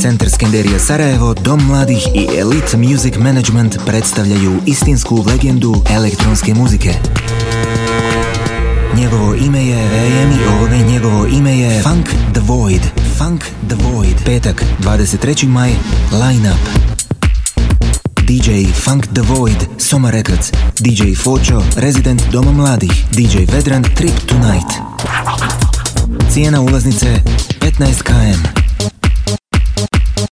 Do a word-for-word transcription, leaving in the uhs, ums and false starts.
Centar Skenderija Sarajevo, Dom mladih i Elite Music Management predstavljaju istinsku legendu elektronske muzike. Njegovo ime je Rajem i ovo je njegovo ime je Funk The Void. Funk The Void. Petak, dvadeset treći maj, Line Up. D J Funk The Void, Soma Records. D J Fočo, Resident Doma mladih. D J Vedran, Trip Tonight. Cijena ulaznice petnaest km.